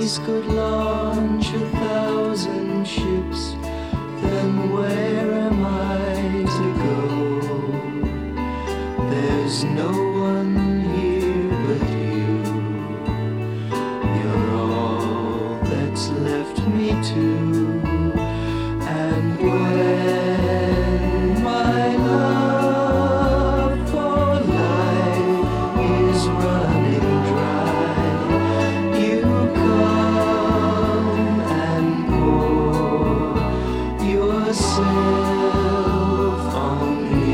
space could launch 1,000 ships, then where am I to go? There's no one here but you. You're all that's left me to. And when my love for life is running dry, you come and pour yourself on me.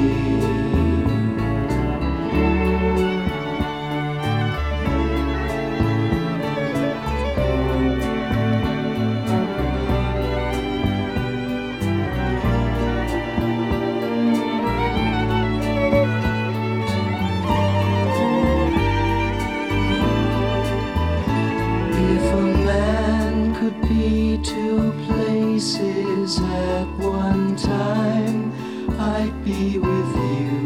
If a man could be two places at one time, I'd be with you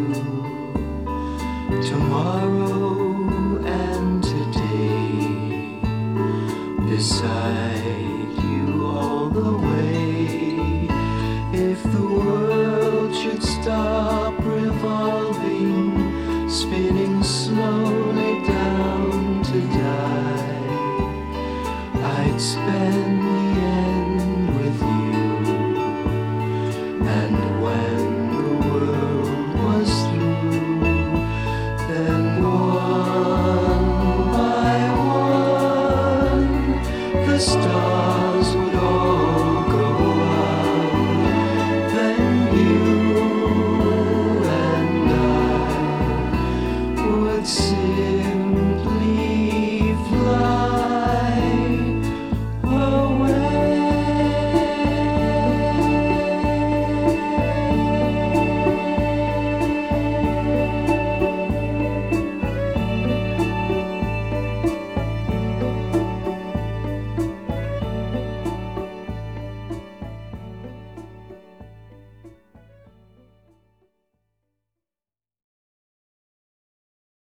tomorrow and today, beside you all the way. If the world should stop revolving, spinning slowly down to die, I'd spend